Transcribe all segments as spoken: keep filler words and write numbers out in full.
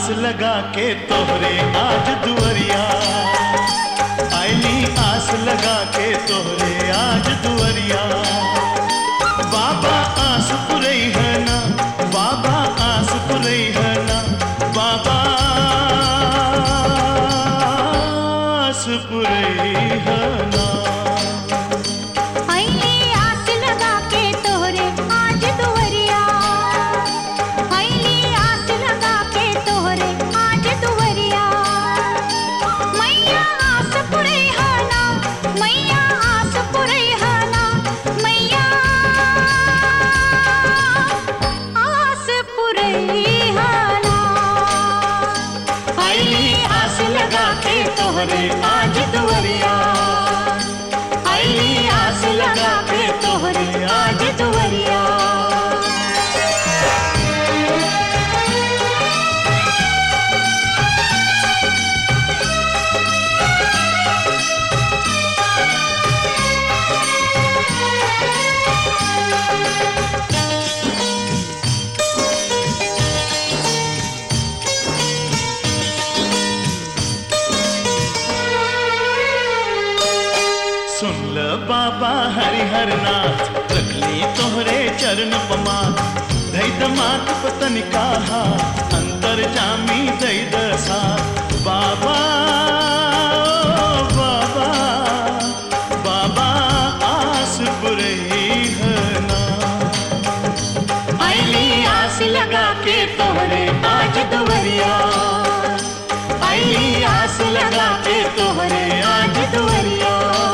लगा के तोहरे आज दुवरिया, आईली आस लगा के तोहरे आज दुवरिया। बाबा आस पुरई है ना, बाबा आस पुरई है ना, बाबा आस पुरई है ना। तोहरे आज दुवरिया, आईली आस लगा के तोहरे आज दुवरिया। सुन ल बाबा हरिहर नाथ, रखली तोहरे चरण पमात, धई दमात पतन कहा अंतर जामी दई दसा। बाबा बाबा बाबा आस पुरई है ना, आईली आस लगा के तोहरे आज दुवरिया, आईली आस लगा के तोहरे आज दुवरिया।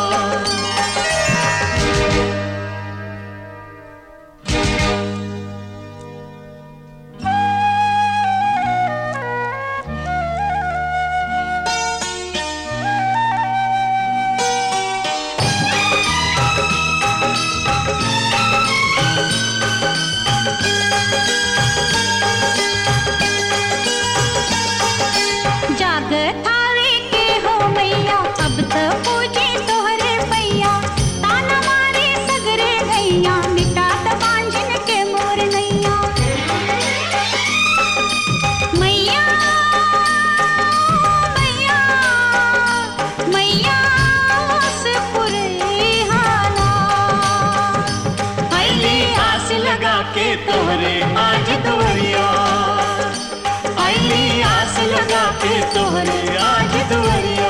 थावे के हो मैया अब तो पूजे तोहरे पैया, ताना मारे सगरे गैया, मिटा त बांझन के मोर नैया। मैया मैया मैया आस पुरई हाना, आईली आस लगा के तोहरे आज दुवरिया, आईली आस लगा के तोहरे आज दुवरिया।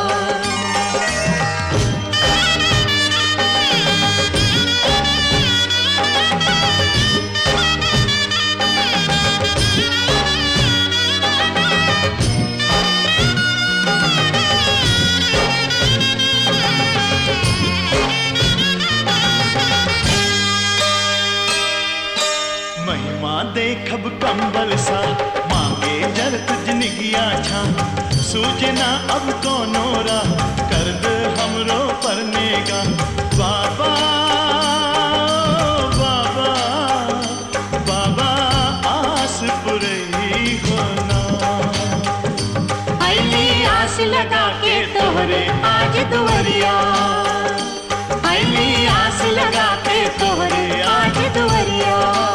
महिमा देखब कंबल सा, मांगे जरत जिनगिया छा, सूझना अब कोनो राह, कर दे हमरो पर नेगा। बाबा बाबा बाबा आस पुरई होना, आईली आस लगा के तोहरे आज दुवरिया, आईली आस लगा के तोहरे आज दुवरिया।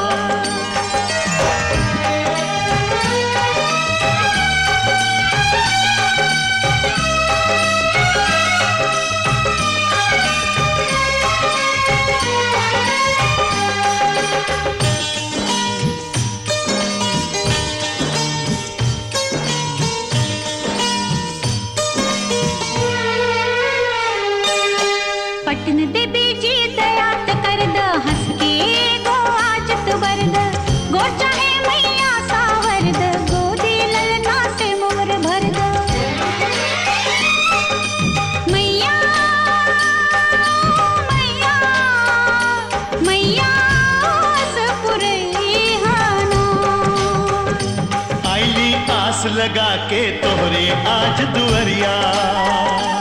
पटन दे बीजी दयात कर द, हंस के गो आज तो बरद, गो चाहे मैया सावर द, गोदी ललना से मोर भर द। मैया मैया मैया आस पुरई हाना, आईली आस लगा के तोहरे आज दुवरिया।